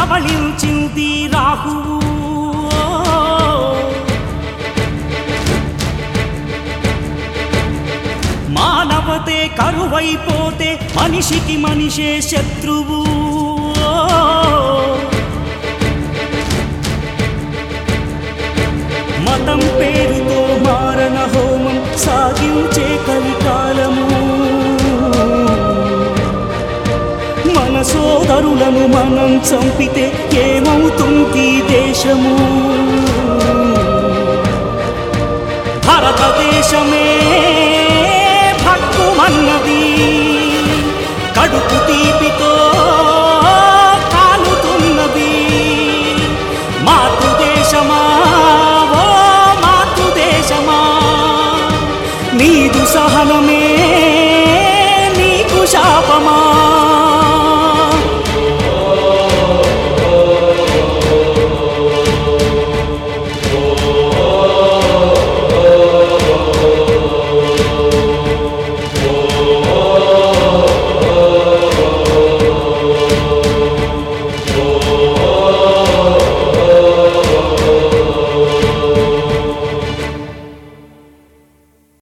కబళించింది రాహువు. మానవతే కరువైపోతే మనిషికి మనిషే శత్రువు. మతం పేరుతో మారణ హోమం సాగించే కలికాలము. మన సోదరులను మనం చంపితే ఏమవుతుంది దేశము? భారతదేశమే భక్కుమన్నది, కడుపు తీపితో కాలుతున్నది. మాతృదేశమా ఓ మాతృదేశమా, నీదు సహనమే నీకు శాపమా?